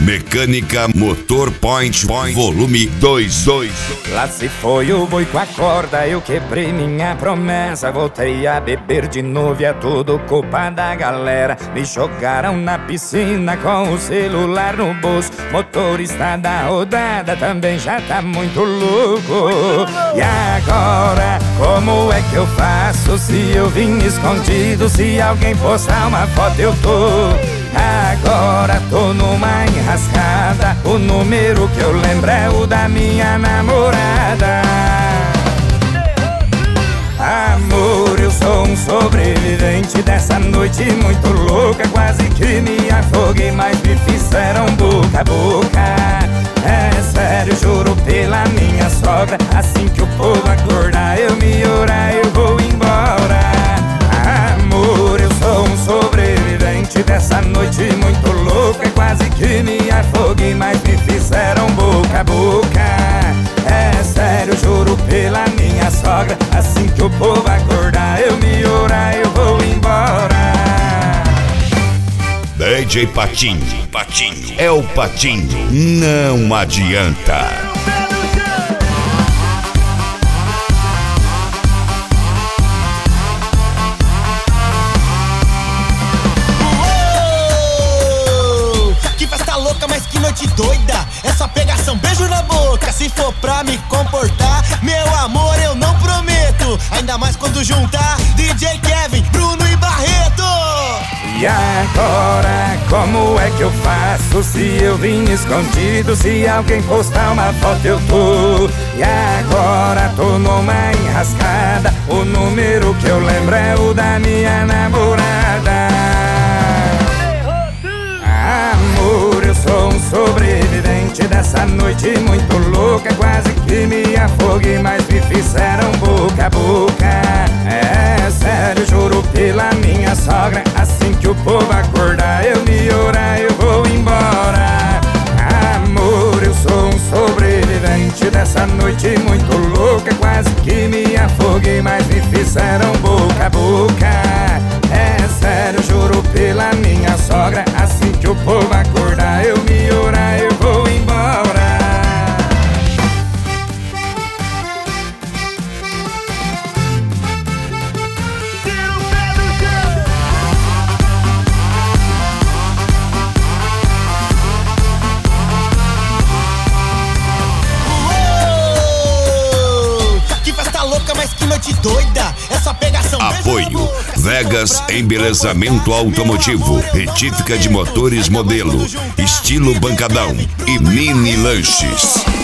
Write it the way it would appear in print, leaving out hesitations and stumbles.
Mecânica Motor Point Volume 22. Lá se foi o boi com a corda, eu quebrei minha promessa. Voltei a beber de novo e é tudo culpa da galera. Me jogaram na piscina com o celular no bolso. Motorista da rodada também já tá muito louco. E agora, como é que eu faço se eu vim escondido? Se alguém postar uma foto eu tô. Agora tô numa enrascada. O número que eu lembro é o da minha namorada. Amor, eu sou um sobrevivente dessa noite muito louca. Quase que me afoguei, mas me fizeram boca a boca. É sério, juro pela minha sogra. Assim que o povo acordar, eu me orar, eu vou embora. Amor, eu sou um sobrevivente dessa noite muito louca. Quase que me afoguei, mas me fizeram boca a boca. É sério, juro pela minha sogra. Assim que o povo acordar, eu me orar, eu vou embora. DJ Patinho, é o Patinho, não adianta. Mas que noite doida, essa pegação, beijo na boca. Se for pra me comportar, meu amor, eu não prometo. Ainda mais quando juntar DJ Kevin, Bruno e Barreto. E agora, como é que eu faço se eu vim escondido? Se alguém postar uma foto eu tô. E agora tô numa enrascada. O número que eu lembro é o da minha namorada. Amor, eu sou um sobrevivente dessa noite muito louca. Quase que me afoguei, mas me fizeram boca a boca. É sério, juro pela minha sogra. Assim que o povo acordar, eu me orar, eu vou embora. Amor, eu sou um sobrevivente dessa noite muito louca. Quase que me afoguei, mas me fizeram boca a boca. É sério, juro pela minha sogra. Assim que o povo acordar, eu me orar, eu vou embora. Tira o pé do chão. Uou! Que festa louca, mas que noite doida. Essa pegação. Apoio Vegas Embelezamento Automotivo, retífica de motores modelo, estilo bancadão e mini lanches.